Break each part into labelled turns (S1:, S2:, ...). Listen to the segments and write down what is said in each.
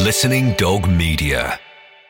S1: Listening Dog Media.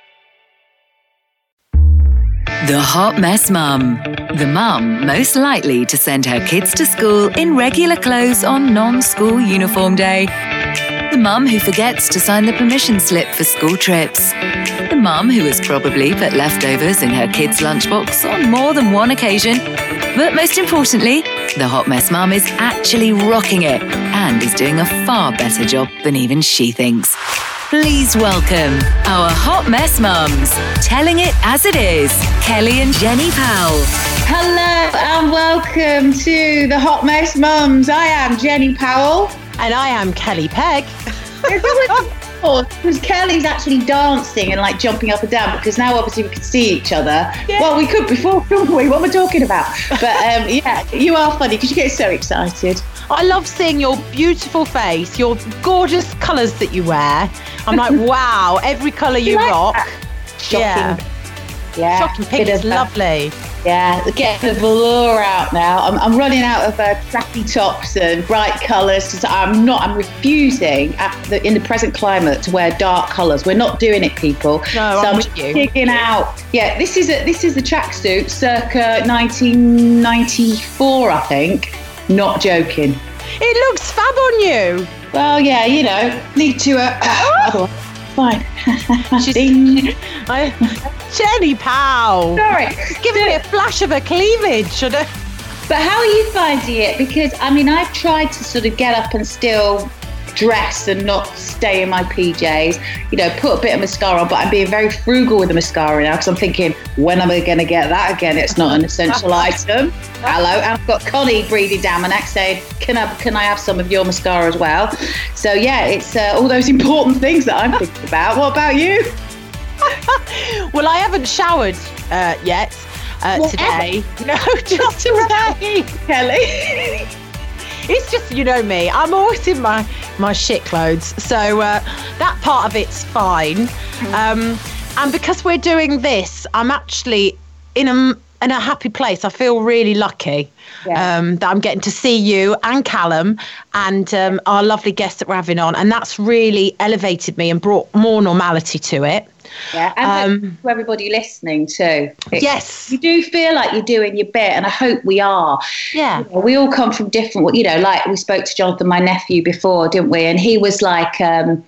S2: The Hot Mess Mum. The mum most likely to send her kids to school in regular clothes on non-school uniform day. The mum who forgets to sign the permission slip for school trips. The mum who has probably put leftovers in her kids' lunchbox on more than one occasion. But most importantly, the Hot Mess Mum is actually rocking it and is doing a far better job than even she thinks. Please welcome our Hot Mess Mums, telling it as it is, Kelly and Jenny Powell.
S3: Hello and welcome to the Hot Mess Mums. I am Jenny Powell.
S4: And I am Kelly Pegg.
S3: Because Kelly's actually dancing and like jumping up and down, because now obviously we can see each other. Yeah. Well, we could before, couldn't we? What am I talking about? But yeah, you are funny because you get so excited.
S4: I love seeing your beautiful face, your gorgeous colours that you wear. I'm like, wow, every colour you rock.
S3: Shocking. Yeah.
S4: Shocking pink is lovely.
S3: Yeah, get the velour out now. I'm running out of tracky tops and bright colours because I'm refusing in the present climate to wear dark colours. We're not doing it, people.
S4: No, I'm with you.
S3: Digging out. Yeah, this is the tracksuit circa 1994, I think. Not joking.
S4: It looks fab on you.
S3: Well, yeah, you know, need to. Otherwise, fine.
S4: Jenny Powell.
S3: Sorry.
S4: It's giving me a flash of her cleavage.
S3: But how are you finding it? Because, I mean, I've tried to sort of get up and still dress and not stay in my PJs, you know, put a bit of mascara on, but I'm being very frugal with the mascara now because I'm thinking, when am I going to get that again? It's not an essential item. Hello. And I've got Connie breathing down my neck saying, can I have some of your mascara as well? So, yeah, it's all those important things that I'm thinking about. What about you?
S4: Well, I haven't showered yet today. No, just today, Kelly. It's just, you know me, I'm always in my shit clothes. So that part of it's fine. And because we're doing this, I'm actually in a happy place. I feel really lucky that I'm getting to see you and Callum and our lovely guest that we're having on. And that's really elevated me and brought more normality to it.
S3: Yeah, and to everybody listening too.
S4: Yes.
S3: You do feel like you're doing your bit, and I hope we are.
S4: Yeah.
S3: You know, we all come from different, you know, like we spoke to Jonathan, my nephew, before, didn't we? And he was like, you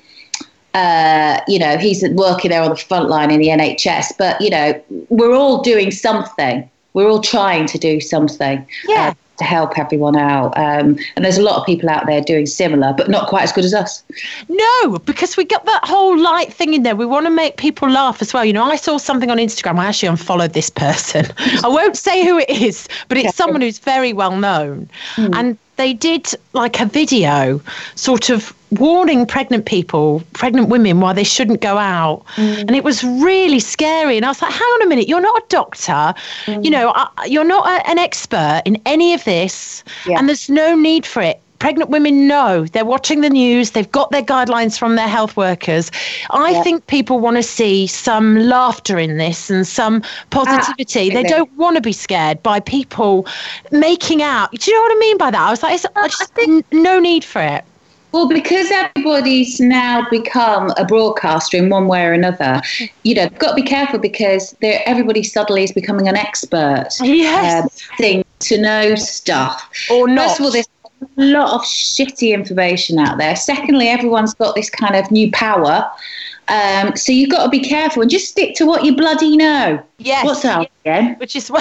S3: know, he's working there on the front line in the NHS, but, you know, we're all doing something. We're all trying to do something.
S4: Yeah.
S3: To help everyone out. And there's a lot of people out there doing similar, but not quite as good as us.
S4: No, because we got that whole light thing in there. We want to make people laugh as well. You know, I saw something on Instagram. I actually unfollowed this person. I won't say who it is, but it's someone who's very well known. And they did like a video sort of warning pregnant women why they shouldn't go out. And it was really scary. And I was like, hang on a minute, you're not a doctor. You know, you're not an expert in any of this. And there's no need for it. Pregnant women know, they're watching the news, they've got their guidelines from their health workers. I think people want to see some laughter in this and some positivity. They don't want to be scared by people making out. Do you know what I mean by that? I was like, I just think no need for it.
S3: Well, because everybody's now become a broadcaster in one way or another, you know, got to be careful because everybody suddenly is becoming an expert. Thing to know stuff.
S4: Or not.
S3: First of all, there's a lot of shitty information out there. Secondly, everyone's got this kind of new power. So you've got to be careful and just stick to what you bloody know.
S4: Yes.
S3: What's that again?
S4: Which is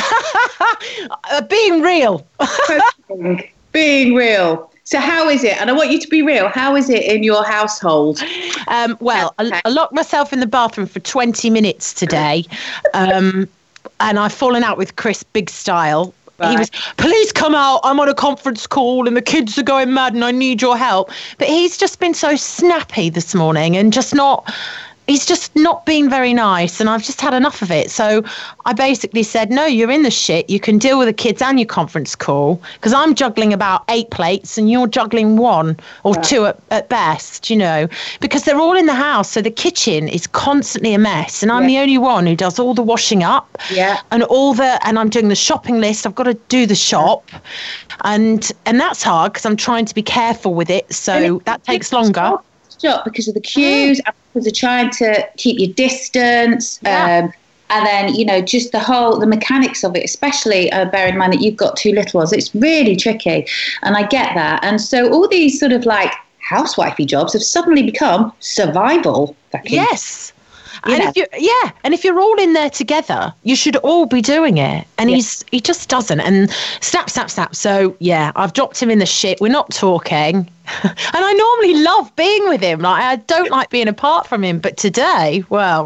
S4: being real.
S3: Being real. So how is it? And I want you to be real. How is it in your household?
S4: Well, I locked myself in the bathroom for 20 minutes today. And I've fallen out with Chris big style. Right. He was, please come out. I'm on a conference call and the kids are going mad and I need your help. But he's just been so snappy this morning and he's just not been very nice, and I've just had enough of it. So I basically said, no, you're in the shit. You can deal with the kids and your conference call, because I'm juggling about 8 plates and you're juggling 1 or 2 at best, you know, because they're all in the house. So the kitchen is constantly a mess, and I'm the only one who does all the washing up and and I'm doing the shopping list. I've got to do the shop, and that's hard because I'm trying to be careful with it. So that takes longer.
S3: Because of the queues and because they're trying to keep your distance.
S4: Yeah.
S3: And then, you know, just the mechanics of it, especially bear in mind that you've got 2 little ones. It's really tricky. And I get that. And so all these sort of like housewifey jobs have suddenly become survival.
S4: Yes. And if you're all in there together, you should all be doing it. And he just doesn't. And snap. So yeah, I've dropped him in the shit. We're not talking. And I normally love being with him. Like, I don't like being apart from him. But today,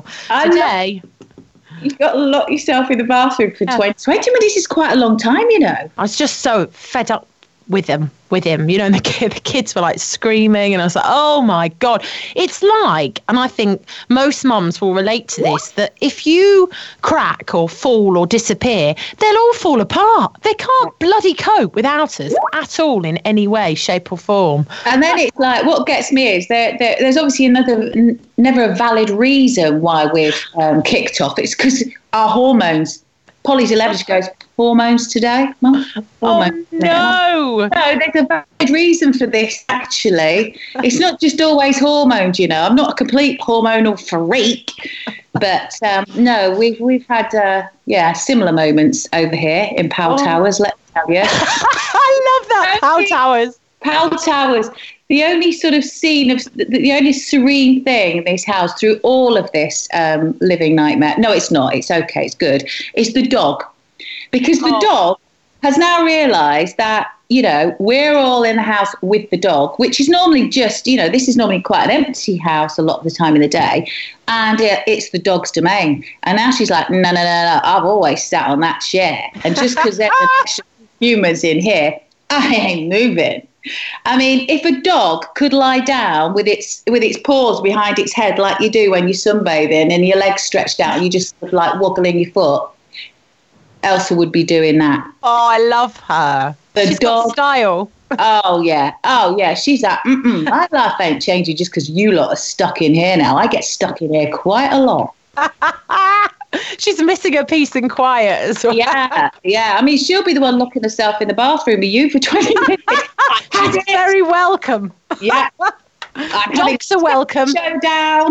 S3: you've got to lock yourself in the bathroom for 20 minutes is quite a long time, you know.
S4: I was just so fed up with him, you know, and the kids were like screaming, and I was like, oh my God. It's like, and I think most mums will relate to this, that if you crack or fall or disappear, they'll all fall apart. They can't bloody cope without us at all in any way, shape or form.
S3: And then it's like, what gets me is there's obviously never a valid reason why we've kicked off. It's because our hormones. Polly's 11, she goes, hormones today, Mum? Hormones
S4: today. No,
S3: there's a valid reason for this, actually. It's not just always hormones, you know. I'm not a complete hormonal freak, but no, we've had, similar moments over here in Powell Towers, let's tell you.
S4: I love that, Powell Towers.
S3: Powell Towers. The only sort of the only serene thing in this house through all of this living nightmare. No, it's not. It's okay. It's good. It's the dog. Because the dog has now realised that, you know, we're all in the house with the dog, which is normally just, you know, this is normally quite an empty house a lot of the time in the day. And it's the dog's domain. And now she's like, no, I've always sat on that chair. And just because there's humans in here, I ain't moving. I mean, if a dog could lie down with its paws behind its head like you do when you're sunbathing and your legs stretched out and you just like woggling your foot, Elsa would be doing that.
S4: Oh, I love her. She's got style.
S3: Oh, yeah. She's like, my life ain't changing just because you lot are stuck in here now. I get stuck in here quite a lot.
S4: She's missing her peace and quiet as well.
S3: Yeah. I mean, she'll be the one locking herself in the bathroom with you for 20 minutes.
S4: She's very welcome.
S3: Yeah.
S4: Dogs are welcome.
S3: Showdown.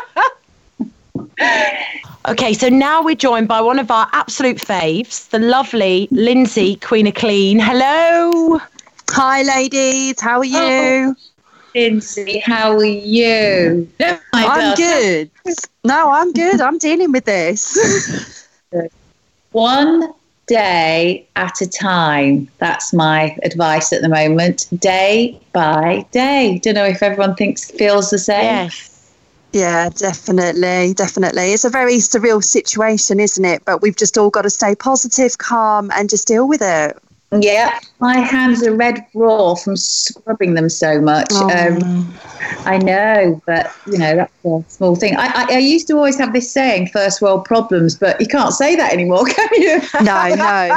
S4: Okay, so now we're joined by one of our absolute faves, the lovely Lindsay, Queen of Clean. Hello.
S5: Hi, ladies. How are you?
S3: Lindsay, how are you?
S5: I'm good. No, I'm good. I'm dealing with this.
S3: One day at a time. That's my advice at the moment. Day by day. Don't know if everyone feels the same.
S4: Yes.
S5: Yeah, definitely. It's a very surreal situation, isn't it? But we've just all got to stay positive, calm, and just deal with it.
S3: Yeah, my hands are red raw from scrubbing them so much. I know, but, you know, that's a small thing. I used to always have this saying, first world problems, but you can't say that anymore, can you?
S5: No.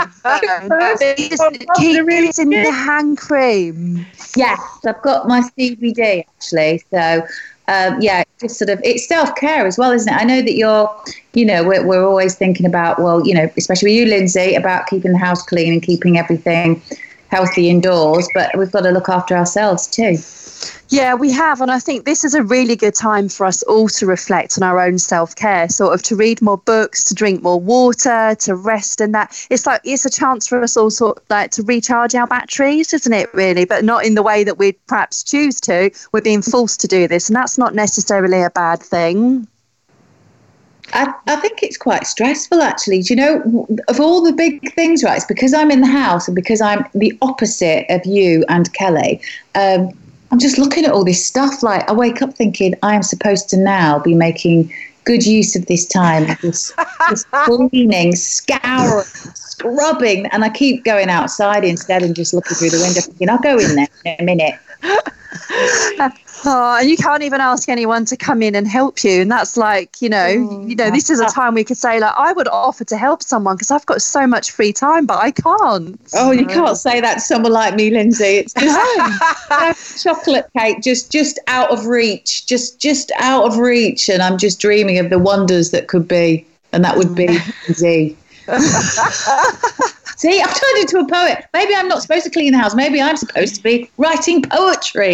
S5: Keep using the hand cream.
S3: Yes, I've got my CBD, actually, so... it's sort of, it's self-care as well, isn't it? I know that we're always thinking about, well, you know, especially with you, Lindsay, about keeping the house clean and keeping everything healthy indoors, but we've got to look after ourselves too.
S5: Yeah, we have. And I think this is a really good time for us all to reflect on our own self-care, sort of to read more books, to drink more water, to rest, and that. It's a chance for us all sort of like to recharge our batteries, isn't it, really? But not in the way that we'd perhaps choose to. We're being forced to do this, and that's not necessarily a bad thing.
S3: I think it's quite stressful, actually. Do you know, of all the big things, right, it's because I'm in the house and because I'm the opposite of you and Kelly, I'm just looking at all this stuff. Like, I wake up thinking I am supposed to now be making good use of this time, this cleaning, scouring, scrubbing, and I keep going outside instead and just looking through the window thinking, I'll go in there in a minute.
S5: And you can't even ask anyone to come in and help you, and that's like, this is a time we could say, like, I would offer to help someone because I've got so much free time, but I can't.
S3: Oh, you can't say that to someone like me, Lindsay. It's just chocolate cake, just out of reach, just out of reach, and I'm just dreaming of the wonders that could be, and that would be Lindsay. See, I've turned into a poet. Maybe I'm not supposed to clean the house. Maybe I'm supposed to be writing poetry.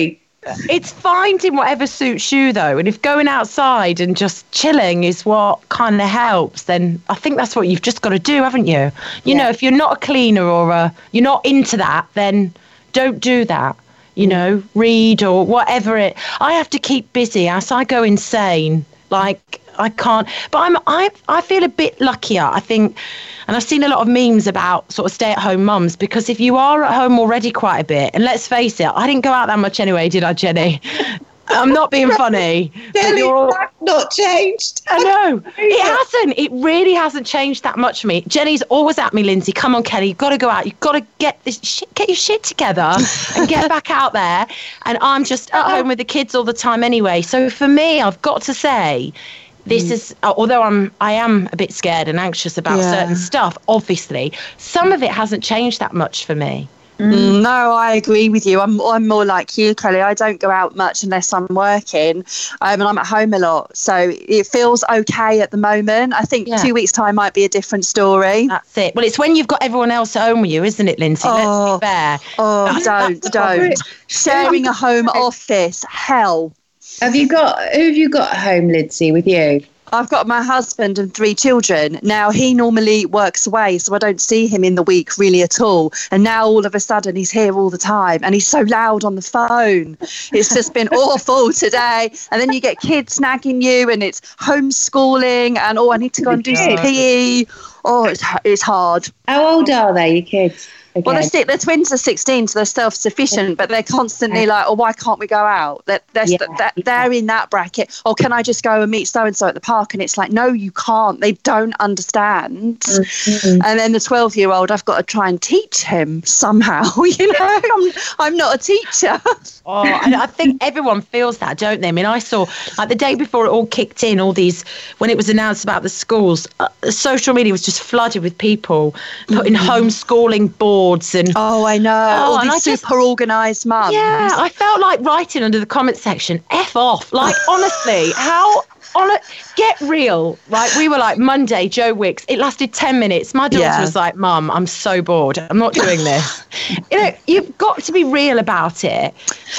S4: It's finding whatever suits you, though. And if going outside and just chilling is what kind of helps, then I think that's what you've just got to do, haven't you? You know, if you're not a cleaner or you're not into that, then don't do that. You know, read or whatever it. I have to keep busy as I go insane. Like, I can't. But I feel a bit luckier, I think. And I've seen a lot of memes about sort of stay-at-home mums, because if you are at home already quite a bit, and let's face it, I didn't go out that much anyway, did I, Jenny? I'm not being funny.
S3: Jenny, that's not changed.
S4: I know. It hasn't. It really hasn't changed that much for me. Jenny's always at me, Lindsay. Come on, Kelly. You've got to go out. You've got to get your shit together and get back out there. And I'm just at home with the kids all the time anyway. So for me, I've got to say, this is, although I am a bit scared and anxious about certain stuff, obviously, some of it hasn't changed that much for me.
S5: No, I agree with you. I'm more like you, Kelly. I don't go out much unless I'm working, and I'm at home a lot. So it feels okay at the moment. I think 2 weeks' time might be a different story.
S4: That's it. Well, it's when you've got everyone else at home with you, isn't it, Lindsay? Let's be fair.
S5: Oh, don't. Sharing a home office, hell.
S3: Who have you got at home, Lindsay, with you?
S5: I've got my husband and 3 children. Now, he normally works away, so I don't see him in the week really at all. And now all of a sudden he's here all the time, and he's so loud on the phone. It's just been awful today. And then you get kids nagging you, and it's homeschooling, and I need to go and do some PE. Oh, it's hard.
S3: How old are they, your kids? Okay.
S5: Well, the twins are 16, so they're self-sufficient, but they're constantly like, oh, why can't we go out? They're in that bracket. Oh, can I just go and meet so-and-so at the park? And it's like, no, you can't. They don't understand. Mm-hmm. And then the 12-year-old, I've got to try and teach him somehow. I'm not a teacher.
S4: And I think everyone feels that, don't they? I mean, I saw, like, the day before it all kicked in, all these, when it was announced about the schools, social media was just flooded with people putting homeschooling boards and
S5: I know, all these super organised mums.
S4: Yeah, I felt like writing under the comment section, F off. Like, honestly, get real. Right, we were like, Monday, Joe Wicks. It lasted 10 minutes. My daughter was like, Mum, I'm so bored. I'm not doing this. You've got to be real about it.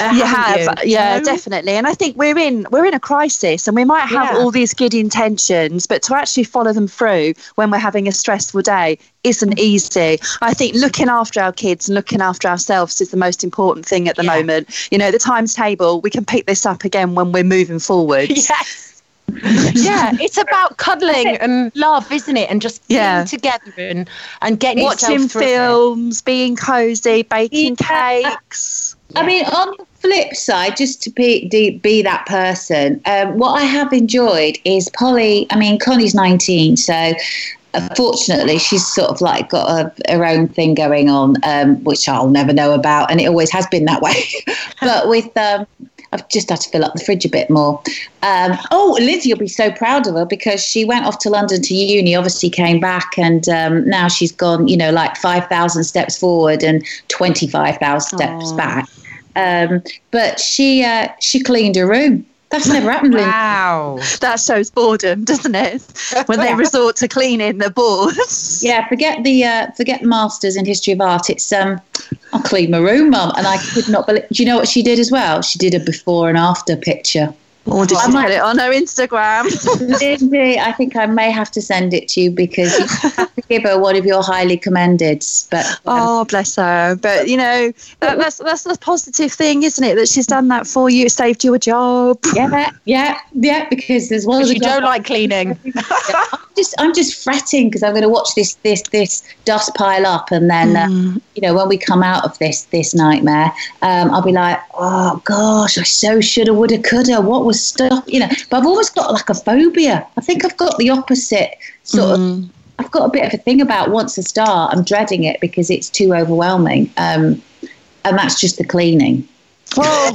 S5: Definitely. And I think we're in a crisis, and we might have all these good intentions, but to actually follow them through when we're having a stressful day isn't easy. I think looking after our kids and looking after ourselves is the most important thing at the moment. You know, the times table, we can pick this up again when we're moving forward.
S4: Yes. It's about cuddling and love, isn't it? And just being together and getting
S5: watching films, being cozy, baking cakes.
S3: I mean, on the flip side, just to be that person, what I have enjoyed is Polly. I mean, Connie's 19, so fortunately she's sort of like got her own thing going on, which I'll never know about, and it always has been that way. But with I've just had to fill up the fridge a bit more. Lindsay will be so proud of her, because she went off to London to uni, obviously came back, and now she's gone, like 5,000 steps forward and 25,000 steps back. But she cleaned her room. That's never happened, Lindsay.
S4: Wow.
S5: That shows boredom, doesn't it? When they resort to cleaning the boards.
S3: Yeah, forget the masters in history of art. It's I'll clean my room, Mum. And I could not believe. Do you know what she did as well? She did a before and after picture.
S5: Or did she put it on her Instagram?
S3: Lindsay, I think I may have to send it to you, because you have to give her one of your highly commended. But
S5: bless her. But that's the positive thing, isn't it? That she's done that for you. It saved you a job.
S3: Yeah. Because there's one.
S4: You don't like cleaning.
S3: I'm just fretting, because I'm going to watch this dust pile up, and then when we come out of this nightmare, I'll be like, oh gosh, I so shoulda, woulda, coulda. What was stuff? But I've always got like a phobia. I think I've got the opposite sort of. I've got a bit of a thing about, once I start, I'm dreading it because it's too overwhelming, and that's just the cleaning.
S5: Well,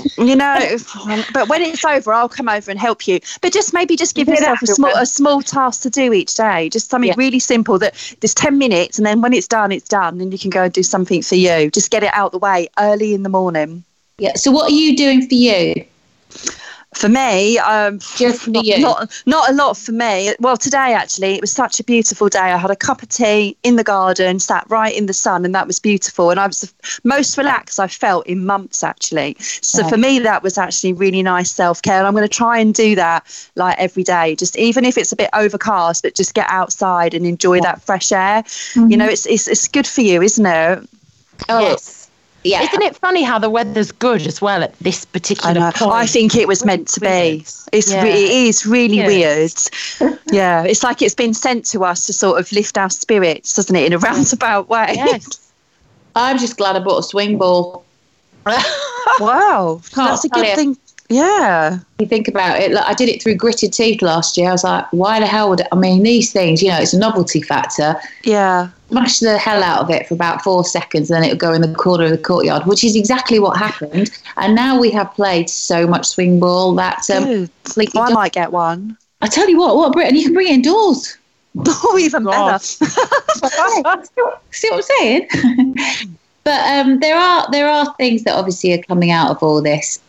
S5: but when it's over, I'll come over and help you. But just give yourself a small task to do each day. Just something really simple, that there's 10 minutes, and then when it's done, and you can go and do something for you. Just get it out the way early in the morning.
S3: Yeah. So what are you doing for you?
S5: For me,
S3: Just for you.
S5: not a lot for me. Well, today actually, it was such a beautiful day. I had a cup of tea in the garden, sat right in the sun, and that was beautiful. And I was the most relaxed I've felt in months, actually. So for me, that was actually really nice self-care. And I'm going to try and do that like every day, just even if it's a bit overcast, but just get outside and enjoy that fresh air. You know, it's good for you, isn't it?
S3: Oh,
S4: Yes.
S3: yeah.
S4: Isn't it funny how the weather's good as well at this particular point?
S5: I think it was meant to be. It is really weird. Yeah, it's like it's been sent to us to sort of lift our spirits, doesn't it, in a roundabout way?
S4: Yes.
S3: I'm just glad I bought a swing ball.
S5: Wow, that's a good thing. Yeah.
S3: You think about it, look, I did it through gritted teeth last year. I was like, why the hell would I mean, these things, you know, it's a novelty factor.
S5: Yeah.
S3: Smash the hell out of it for about 4 seconds, and then it would go in the corner of the courtyard, which is exactly what happened. And now we have played so much swing ball that completely
S5: I might get one.
S3: I tell you what, Britain, you can bring it indoors.
S5: Oh, even better.
S3: See what I'm saying? But there are things that obviously are coming out of all this,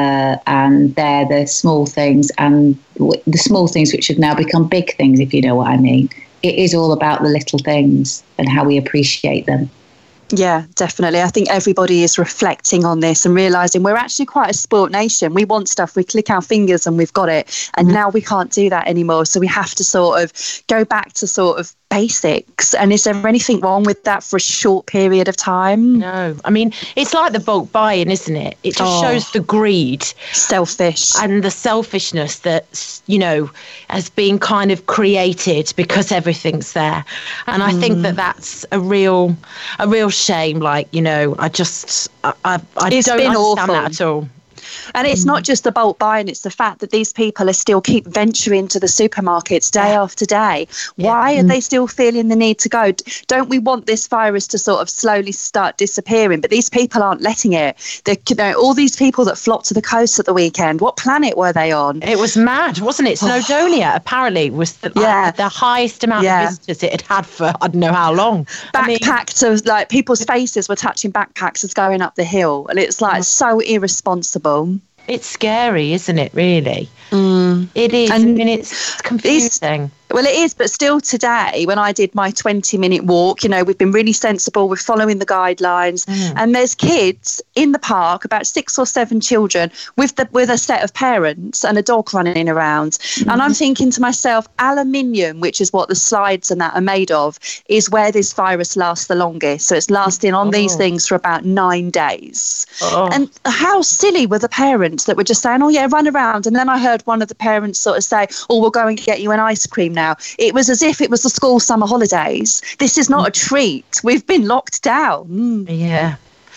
S3: and they're the small things, and the small things which have now become big things, if you know what I mean. It is all about the little things and how we appreciate them.
S5: Yeah, definitely. I think everybody is reflecting on this and realising we're actually quite a sport nation. We want stuff, we click our fingers and we've got it. And now we can't do that anymore. So we have to sort of go back to sort of basics. And is there anything wrong with that for a short period of time?
S4: No. I mean, it's like the bulk buying, isn't it? It just shows the greed.
S5: Selfish.
S4: And the selfishness that, you know, has been kind of created because everything's there. And I think that that's a real shame. Like, you know, I don't understand
S5: awful.
S4: that at all.
S5: And it's not just the bulk buying, it's the fact that these people are still keep venturing to the supermarkets day after day. Why are they still feeling the need to go? Don't we want this virus to sort of slowly start disappearing? But these people aren't letting it. All these people that flocked to the coast at the weekend, what planet were they on?
S4: It was mad, wasn't it? Snowdonia apparently was the highest amount of visitors it had had for I don't know how long.
S5: Backpacks of like people's faces were touching backpacks as going up the hill, and it's like so irresponsible.
S4: It's scary, isn't it, really? It is.
S5: And
S4: I mean, it's confusing.
S5: Well, it is, but still today, when I did my 20-minute walk, you know, we've been really sensible. We're following the guidelines. And there's kids in the park, about 6 or 7 children, with a set of parents and a dog running around. And I'm thinking to myself, aluminium, which is what the slides and that are made of, is where this virus lasts the longest. So it's lasting on these things for about 9 days. And how silly were the parents that were just saying, oh, yeah, run around. And then I heard one of the parents sort of say, oh, we'll go and get you an ice cream now. It was as if it was the school summer holidays. This is not a treat. We've been locked down.
S4: Yeah.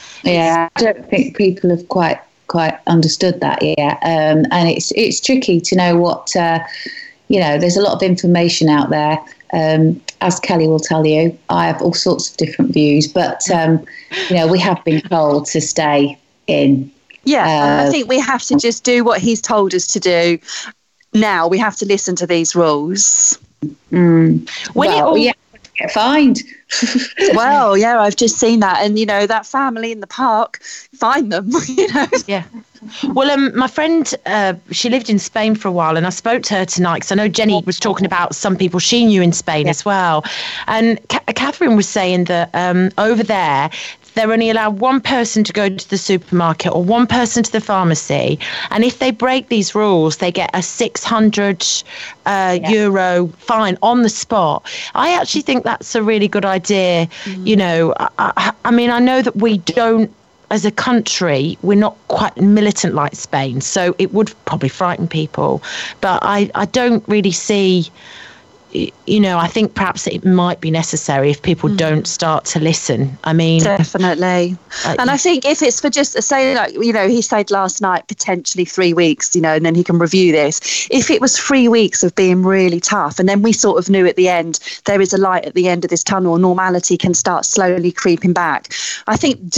S3: I don't think people have quite understood that yet. And it's tricky to know what, you know, there's a lot of information out there. As Kelly will tell you, I have all sorts of different views, but, you know, we have been told to stay in.
S5: Yeah, I think we have to just do what he's told us to do. Now we have to listen to these rules.
S3: Get fined.
S5: Well, yeah, I've just seen that, and you know that family in the park, find them. You know. Yeah.
S4: Well, my friend, she lived in Spain for a while, and I spoke to her tonight because I know Jenny was talking about some people she knew in Spain as well, and Catherine was saying that over there, they're only allowed one person to go to the supermarket or one person to the pharmacy. And if they break these rules, they get a 600 euro fine on the spot. I actually think that's a really good idea. You know, I mean, I know that we don't, as a country, we're not quite militant like Spain. So it would probably frighten people. But I don't really see... You know, I think perhaps it might be necessary if people don't start to listen. I mean,
S5: definitely. And I think if it's for just say, like, you know, he said last night, potentially 3 weeks, you know, and then he can review this. If it was 3 weeks of being really tough, and then we sort of knew at the end there is a light at the end of this tunnel, normality can start slowly creeping back. I think do it.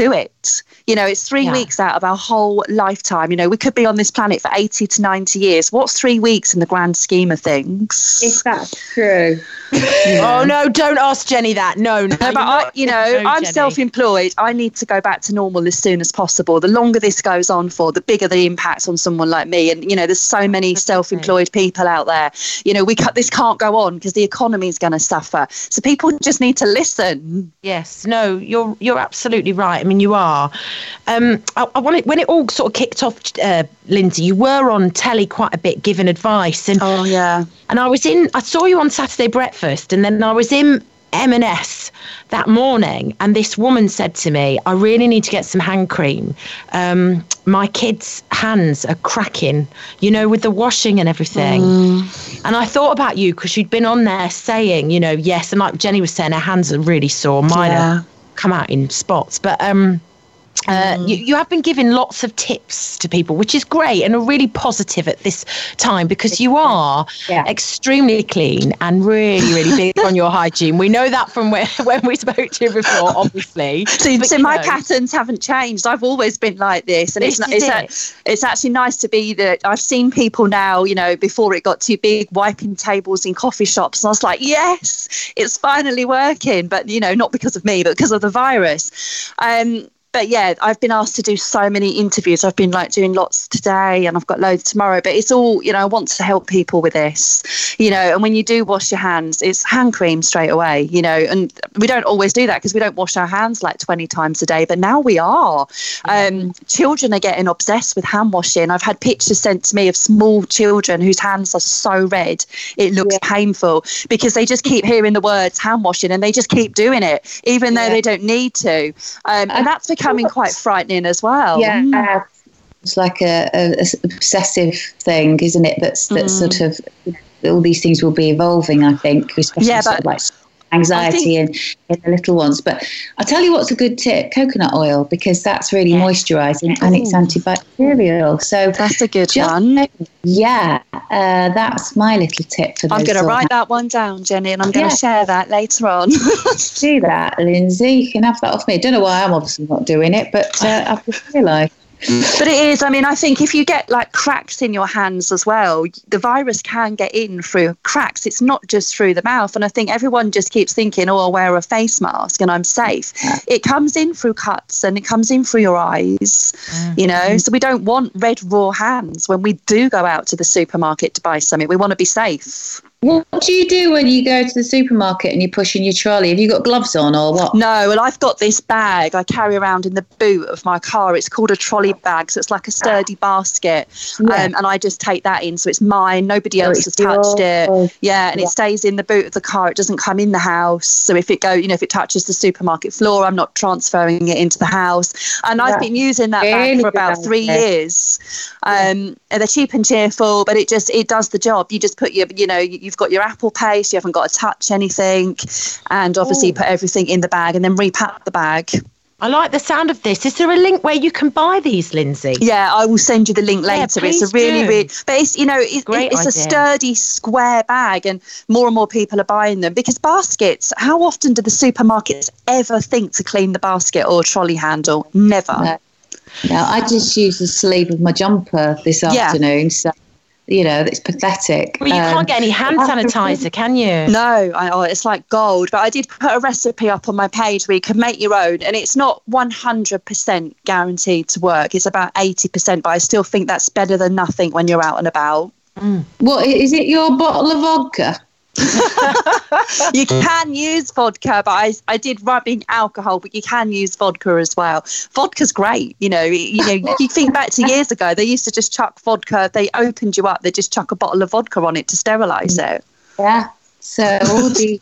S5: You know, it's 3 weeks out of our whole lifetime. You know, we could be on this planet for 80 to 90 years. What's 3 weeks in the grand scheme of things?
S3: If that's true.
S4: Oh, no, don't ask Jenny that. No,
S5: but I'm
S4: Jenny.
S5: self-employed. I need to go back to normal as soon as possible. The longer this goes on for, the bigger the impact on someone like me. And, you know, there's so many self-employed people out there. You know, this can't go on because the economy is going to suffer. So people just need to listen.
S4: Yes, no, you're absolutely right. I mean, you are. I wanted, when it all sort of kicked off, Lindsay, you were on telly quite a bit giving advice. And,
S5: oh, yeah.
S4: And I saw you on Saturday Breakfast, and then I was in M&S that morning, and this woman said to me, I really need to get some hand cream. My kids' hands are cracking, you know, with the washing and everything. And I thought about you because you'd been on there saying, you know, yes, and like Jenny was saying, her hands are really sore. Mine have come out in spots. But you have been giving lots of tips to people, which is great and are really positive at this time, because you are extremely clean and really, really big on your hygiene. We know that from when we spoke to you before, obviously.
S5: So my patterns haven't changed. I've always been like this. And it's actually nice to be that I've seen people now, you know, before it got too big, wiping tables in coffee shops. And I was like, yes, it's finally working. But, you know, not because of me, but because of the virus. But yeah, I've been asked to do so many interviews. I've been doing lots today, and I've got loads tomorrow. But it's all, you know, I want to help people with this, you know. And when you do wash your hands, it's hand cream straight away, you know. And we don't always do that because we don't wash our hands like 20 times a day. But now we are. Children are getting obsessed with hand washing. I've had pictures sent to me of small children whose hands are so red it looks painful, because they just keep hearing the words hand washing and they just keep doing it, even though they don't need to. And that's becoming quite frightening as well.
S3: Yeah, it's like a obsessive thing, isn't it? That's sort of, all these things will be evolving, I think, especially sort of like anxiety in the little ones. But I'll tell you what's a good tip: coconut oil, because that's really moisturising and it's antibacterial. So
S5: that's a good one.
S3: Yeah, that's my little tip for those.
S5: I'm going to write that one down, Jenny, and I'm going to share that later on.
S3: Do that, Lindsay. You can have that off me. Don't know why I'm obviously not doing it, but I've just realised.
S5: But it is, I mean, I think if you get like cracks in your hands as well, the virus can get in through cracks. It's not just through the mouth. And I think everyone just keeps thinking, oh, I'll wear a face mask and I'm safe. It comes in through cuts and it comes in through your eyes, you know. So we don't want red, raw hands when we do go out to the supermarket to buy something. We want to be safe.
S3: What do you do when you go to the supermarket and you're pushing your trolley? Have you got gloves on or what?
S5: No, well, I've got this bag I carry around in the boot of my car. It's called a trolley bag, so it's like a sturdy basket. And I just take that in, so it's mine. Nobody else has touched it. Yeah, and it stays in the boot of the car. It doesn't come in the house. So if it if it touches the supermarket floor, I'm not transferring it into the house. And I've been using that bag for about 3 years. They're cheap and cheerful, but it does the job. You just put you've got your Apple Pay, so you haven't got to touch anything, and obviously put everything in the bag and then repack the bag.
S4: I like the sound of this. Is there a link where you can buy these, Lindsay?
S5: Yeah, I will send you the link later. It's a really, but it's, it's a sturdy square bag, and more people are buying them, because baskets, how often do the supermarkets ever think to clean the basket or trolley handle? Never.
S3: No, I just use the sleeve of my jumper this afternoon, so it's pathetic.
S4: Well, you can't get any hand sanitizer, can you?
S5: No, it's like gold. But I did put a recipe up on my page where you can make your own, and it's not 100% guaranteed to work. It's about 80%, but I still think that's better than nothing when you're out and about.
S3: What is it? Your bottle of vodka?
S5: You can use vodka, but I did rubbing alcohol, but you can use vodka as well. Vodka's great. You think back to years ago, they used to just chuck vodka. They opened you up, they just chuck a bottle of vodka on it to sterilise it.
S3: Yeah. So all the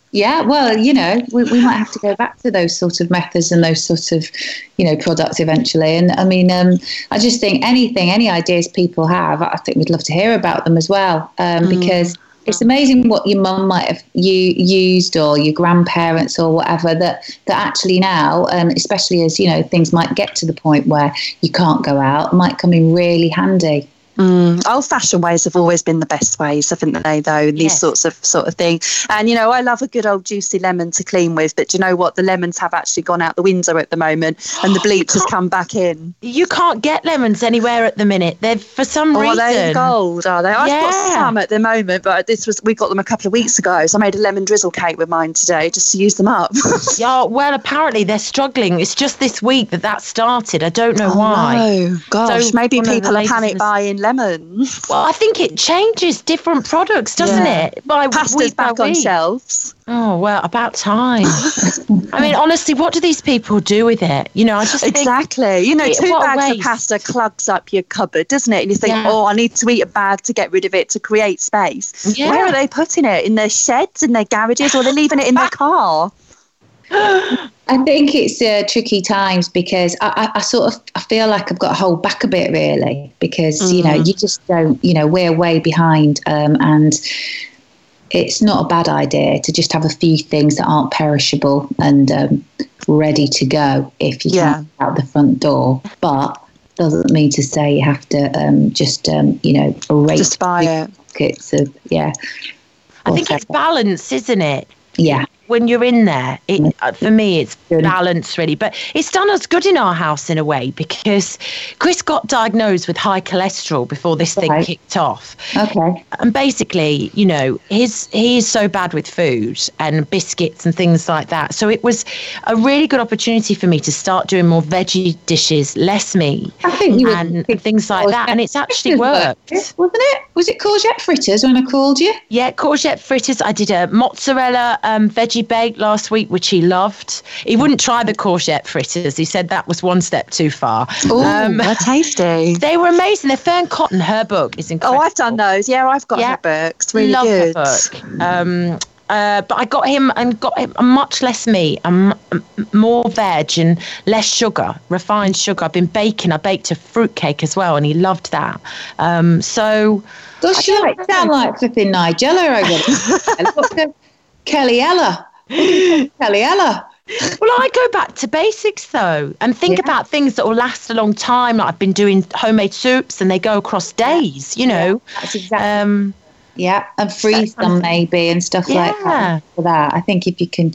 S3: we might have to go back to those sort of methods and those sort of products eventually. And I mean, I just think any ideas people have, I think we'd love to hear about them as well, because it's amazing what your mum might have used, or your grandparents or whatever, that actually now, especially as, things might get to the point where you can't go out, might come in really handy.
S5: Old-fashioned ways have always been the best ways, haven't they, though, these sort of thing. And, I love a good old juicy lemon to clean with, but do you know what? The lemons have actually gone out the window at the moment, and the bleach has come back in.
S4: You can't get lemons anywhere at the minute. They're, for some reason...
S5: Are they gold, are they? I've got some at the moment, but we got them a couple of weeks ago, so I made a lemon drizzle cake with mine today just to use them up.
S4: Yeah, well, apparently they're struggling. It's just this week that started. I don't know why.
S5: Oh, gosh.
S4: So
S5: maybe people are panic buying lemons.
S4: Well, I think it changes different products, doesn't it?
S5: Pasta's back on shelves.
S4: Oh, well, about time. I mean, honestly, what do these people do with it? I just think...
S5: Exactly. 2 bags of pasta clogs up your cupboard, doesn't it? And you think, I need to eat a bag to get rid of it to create space. Yeah. Where are they putting it? In their sheds, in their garages, or are they leaving it in their car?
S3: I think it's tricky times because I feel like I've got to hold back a bit, really, because, you just don't, we're way behind, and it's not a bad idea to just have a few things that aren't perishable and ready to go if you can't get out the front door. But doesn't mean to say you have to
S5: just buy it.
S3: Pockets of,
S4: I think it's balance, isn't it?
S3: Yeah.
S4: When you're in there, for me, it's balance, really. But it's done us good in our house in a way, because Chris got diagnosed with high cholesterol before this thing kicked off.
S3: Okay.
S4: And basically, he is so bad with food and biscuits and things like that. So it was a really good opportunity for me to start doing more veggie dishes, less meat, and things like that. And it's actually worked.
S3: Wasn't it? Was it courgette fritters when I called you?
S4: Yeah, courgette fritters. I did a mozzarella veggie bake last week, which he loved. He wouldn't try the courgette fritters. He said that was one step too far.
S5: Oh, they're tasty.
S4: They were amazing. They're Fern Cotton. Her book is incredible.
S5: Oh, I've done those. Yeah, I've got her books. Really
S4: love
S5: good.
S4: Her book. But I got him much less meat and more veg and less sugar, refined sugar. I've been baking. I baked a fruitcake as well, and he loved that.
S3: Does she sound like flipping Nigella over there? Kelly Ella. Kelly Ella.
S4: Well, I go back to basics, though, and think about things that will last a long time. Like I've been doing homemade soups, and they go across days, That's exactly.
S3: And freeze them maybe and stuff like that. For that, I think if you can,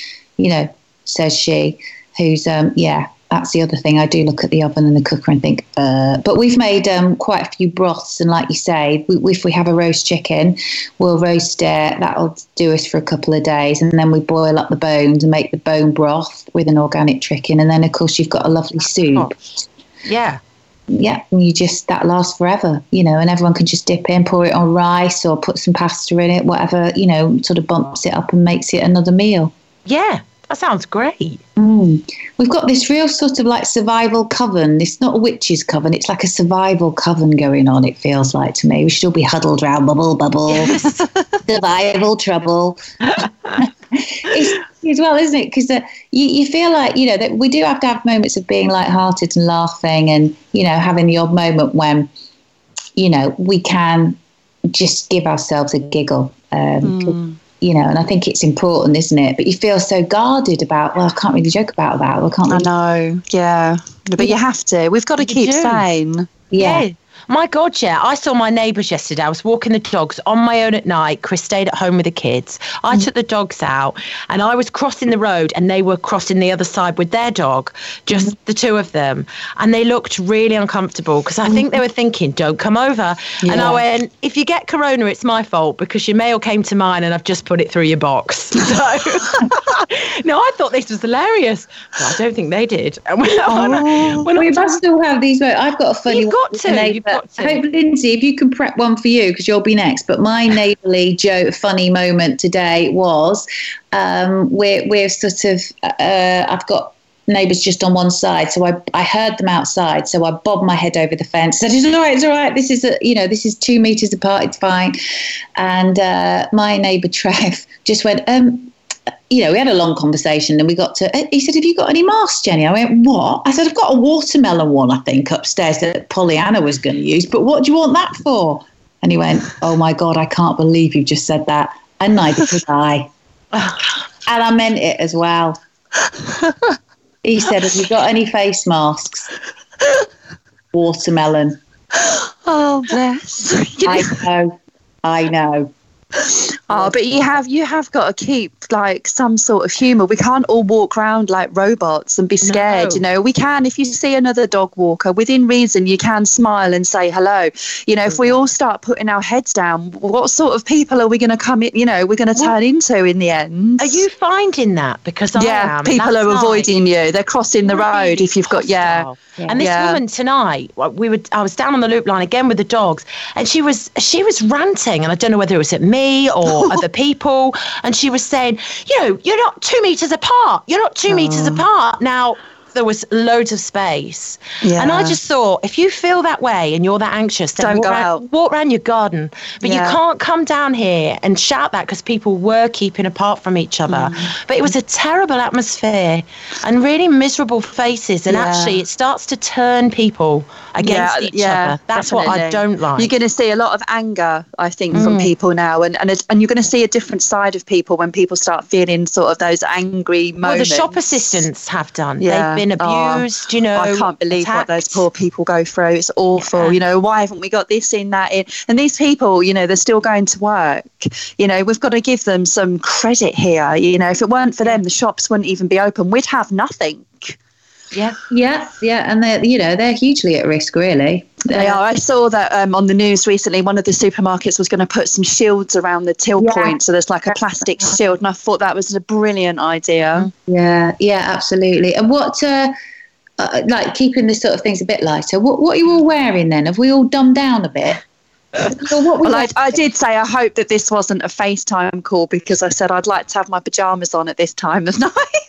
S3: says she, who's that's the other thing. I do look at the oven and the cooker and think, but we've made quite a few broths, and like you say, if we have a roast chicken, we'll roast it. That'll do us for a couple of days, and then we boil up the bones and make the bone broth with an organic chicken, and then of course you've got a lovely soup.
S4: Yeah.
S3: Yeah, and that lasts forever, and everyone can just dip in, pour it on rice or put some pasta in it, whatever, sort of bumps it up and makes it another meal.
S4: Yeah, that sounds great.
S3: We've got this real sort of like survival coven. It's not a witch's coven, it's like a survival coven going on, it feels like to me. We should all be huddled around, bubble, survival trouble. It's as well, isn't it? Because you feel like, that we do have to have moments of being lighthearted and laughing and, having the odd moment when, we can just give ourselves a giggle. And I think it's important, isn't it? But you feel so guarded about, I can't really joke about that.
S5: I know, yeah. But you have to. We've got to keep sane.
S4: Yeah. My God, yeah. I saw my neighbours yesterday. I was walking the dogs on my own at night. Chris stayed at home with the kids. I took the dogs out and I was crossing the road and they were crossing the other side with their dog, just the two of them. And they looked really uncomfortable because I think they were thinking, don't come over. Yeah. And I went, if you get corona, it's my fault because your mail came to mine and I've just put it through your box. So, no, I thought this was hilarious. But I don't think they did. And we
S3: must still have these. I've got a funny
S4: You've got to.
S3: I hope, Lindsay, if you can prep one for you, because you'll be next. But my neighbourly funny moment today was we're sort of, I've got neighbours just on one side, so I heard them outside, so I bobbed my head over the fence. I said, it's all right. This is this is 2 meters apart. It's fine. And my neighbour Trev just went, we had a long conversation and we got to, he said, have you got any masks, Jenny? I went, what? I said, I've got a watermelon one, I think, upstairs that Pollyanna was going to use, but what do you want that for? And he went, oh my God, I can't believe you've just said that. And neither could I. And I meant it as well. He said, have you got any face masks? Watermelon.
S5: Oh, bless.
S3: I know.
S5: Oh, but you have got to keep like some sort of humour. We can't all walk around like robots and be scared.
S4: No.
S5: You know, we can, if you see another dog walker, within reason, you can smile and say hello. You know, if we all start putting our heads down, what sort of people are we going to come in? You know, we're going to turn into in the end.
S4: Are you finding that? Because I am.
S5: People are avoiding you. They're crossing the road if you've got
S4: And this woman tonight, I was down on the loop line again with the dogs, and she was ranting, and I don't know whether it was at me or other people, and she was saying, you know, you're not 2 meters apart. You're not 2 meters apart. Now, there was loads of space. Yeah. And I just thought, if you feel that way and you're that anxious, then walk around your garden. But you can't come down here and shout that, because people were keeping apart from each other. But it was a terrible atmosphere and really miserable faces. And actually, it starts to turn people against each other. That's definitely what I don't like.
S5: You're going to see a lot of anger, I think, from people now. And you're going to see a different side of people when people start feeling sort of those angry moments.
S4: Well, the shop assistants have done. They've been abused, you know.
S5: I can't believe what those poor people go through. It's awful. You know, why haven't we got this in, that in? And these people, you know, they're still going to work. You know, we've got to give them some credit here. You know, if it weren't for them, the shops wouldn't even be open. We'd have nothing.
S3: And they're hugely at risk, really.
S5: They are. I saw that on the news recently. One of the supermarkets was going to put some shields around the till point, so there's like a plastic shield, and I thought that was a brilliant idea.
S3: Yeah, absolutely. And what, like keeping this sort of things a bit lighter, what are you all wearing then? Have we all dumbed down a bit?
S5: I did say I hope that this wasn't a FaceTime call, because I said I'd like to have my pyjamas on at this time of night.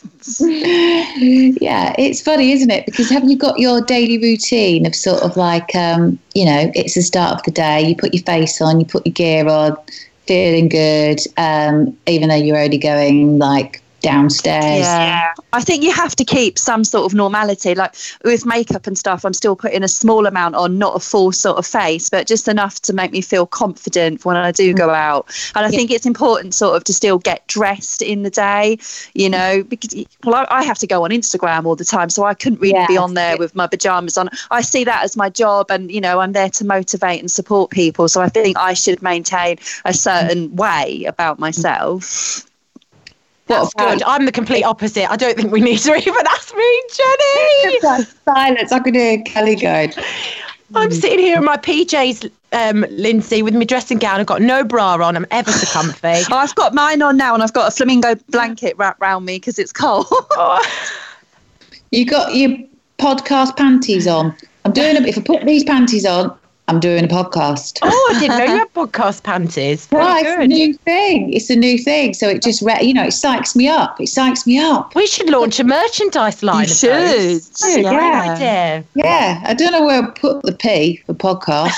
S3: Yeah, it's funny, isn't it? Because have you got your daily routine of sort of like, it's the start of the day, you put your face on, you put your gear on, feeling good, even though you're only going like downstairs.
S5: Yeah, I think you have to keep some sort of normality. Like with makeup and stuff, I'm still putting a small amount on, not a full sort of face, but just enough to make me feel confident when I do go out. And I think it's important sort of to still get dressed in the day, you know, because I have to go on Instagram all the time, so I couldn't really be on there with my pajamas on. I see that as my job, and you know, I'm there to motivate and support people, so I think I should maintain a certain way about myself.
S4: That's good. I'm the complete opposite. I don't think we need to even ask me, Jenny.
S3: Silence. I could hear Kelly going.
S4: I'm sitting here in my PJs, Lindsay, with my dressing gown. I've got no bra on. I'm ever so comfy.
S5: I've got mine on now, and I've got a flamingo blanket wrapped around me because it's cold.
S3: You got your podcast panties on. If I put these panties on, I'm doing a podcast.
S4: Oh, I didn't know you had podcast panties.
S3: Right, it's a new thing. It's a new thing. So it just, it psychs me up. It psychs me up.
S4: We should launch a merchandise line.
S5: You should.
S4: Yeah.
S3: Yeah. I don't know where I put the P for podcast.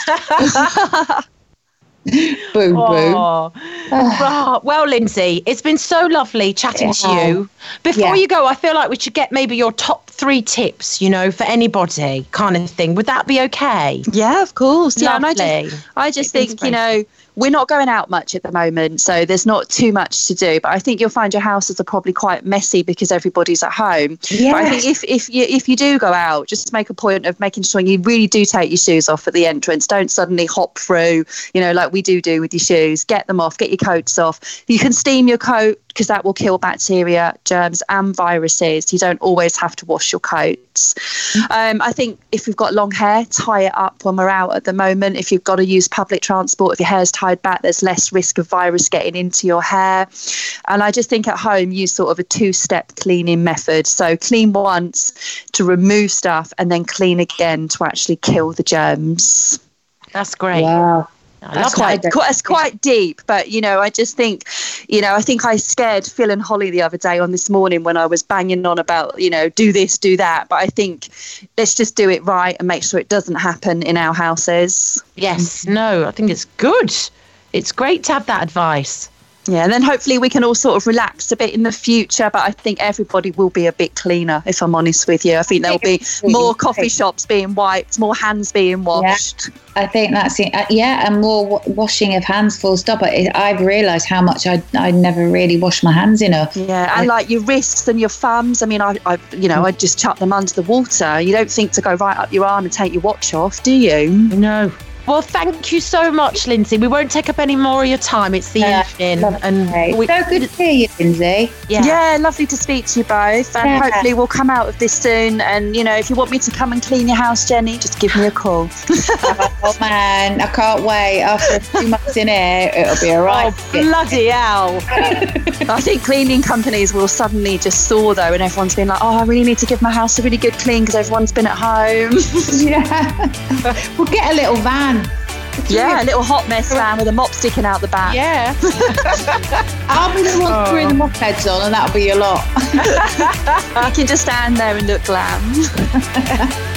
S3: Boom, boom.
S4: Well, Lindsay, it's been so lovely chatting to you. Before you go, I feel like we should get maybe your top 3 tips, you know, for anybody kind of thing. Would that be okay?
S5: Yeah, of course. Yeah,
S4: lovely.
S5: and I just think, you know, we're not going out much at the moment, so there's not too much to do. But I think you'll find your houses are probably quite messy because everybody's at home. Yeah. But I think if you do go out, just make a point of making sure you really do take your shoes off at the entrance. Don't suddenly hop through, you know, like we do with your shoes. Get them off, get your coats off. You can steam your coat because that will kill bacteria, germs and viruses. You don't always have to wash your coats. I think if we've got long hair, tie it up when we're out at the moment. If you've got to use public transport, if your hair's tied back, there's less risk of virus getting into your hair. And I just think at home, use sort of a 2-step cleaning method. So clean once to remove stuff, and then clean again to actually kill the germs.
S4: That's great.
S3: Wow.
S5: That's quite deep, but you know, I just think, you know, I think I scared Phil and Holly the other day on This Morning when I was banging on about, you know, do this, do that. But I think let's just do it right and make sure it doesn't happen in our houses.
S4: Yes, no, I think it's good. It's great to have that advice.
S5: Yeah, and then hopefully we can all sort of relax a bit in the future, but I think everybody will be a bit cleaner, if I'm honest with you. I think there'll be more coffee shops being wiped, more hands being washed.
S3: Yeah, I think that's it. And more washing of hands, full stop. I've realised how much I never really wash my hands enough.
S5: Yeah, and like your wrists and your thumbs. I mean, I just chuck them under the water. You don't think to go right up your arm and take your watch off, do you?
S4: No. Well, thank you so much, Lindsay. We won't take up any more of your time. It's the evening. And
S3: so good to hear you, Lindsay.
S5: Yeah, lovely to speak to you both. And hopefully we'll come out of this soon. And, you know, if you want me to come and clean your house, Jenny, just give me a call.
S3: Oh, man, I can't wait. After a few months in here, it'll be all right.
S4: Oh, bloody hell.
S5: I think cleaning companies will suddenly just soar, though, and everyone's been like, oh, I really need to give my house a really good clean because everyone's been at home.
S3: Yeah. We'll get a little van.
S5: Yeah, a little hot mess van with a mop sticking out the back.
S4: Yeah.
S3: I'll be the one throwing the mop heads on, and that'll be a lot.
S5: You can just stand there and look glam.